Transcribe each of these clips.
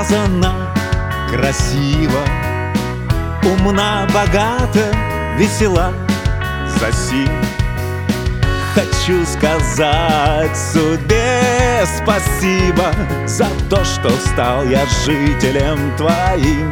сказано красиво, умна, богата, весела. Засим хочу сказать судьбе спасибо за то, что стал я жителем твоим.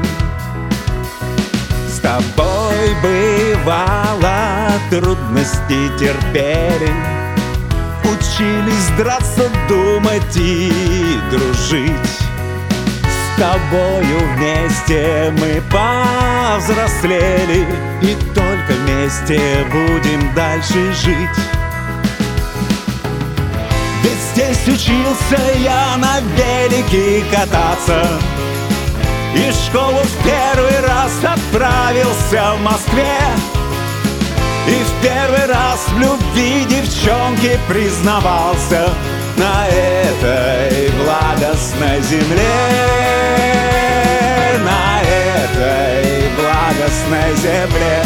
С тобой бывало трудности терпели, учились драться, думать и дружить. С тобою вместе мы повзрослели, и только вместе будем дальше жить. Ведь здесь учился я на велике кататься, и в школу в первый раз отправился в Москве. И в первый раз в любви девчонке признавался на этой благостной земле, на этой благостной земле.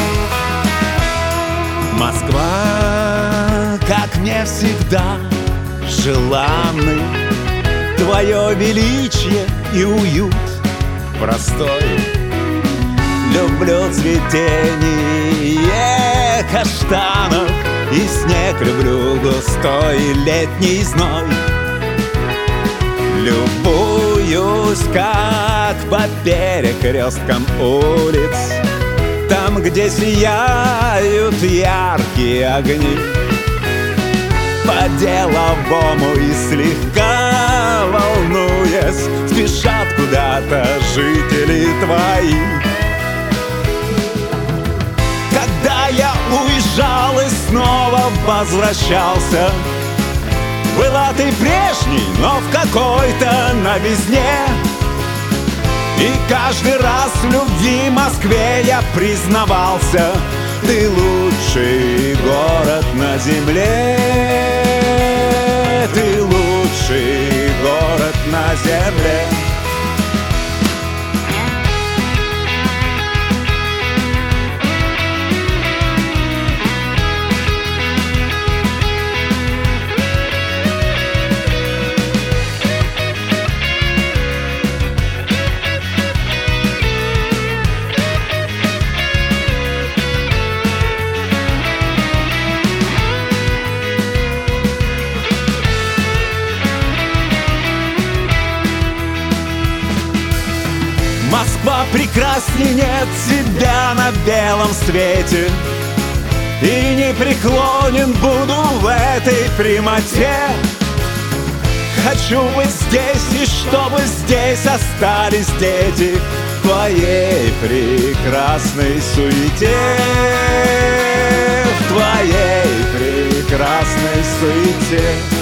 Москва, как мне всегда, желанны твое величие и уют простой. Люблю цветение каштанов, и снег люблю густой летний зной. Любуюсь, как по перекресткам улиц, там, где сияют яркие огни. По-деловому и слегка волнуясь, спешат куда-то жители твои. Когда я уезжал и снова возвращался, была ты прежней, но в какой-то новизне. И каждый раз в любви Москве я признавался: ты лучший город на земле, ты лучший город на земле. Москва прекрасней, нет тебя на белом свете, и не преклонен буду в этой прямоте. Хочу быть здесь, и чтобы здесь остались дети в твоей прекрасной суете, в твоей прекрасной суете.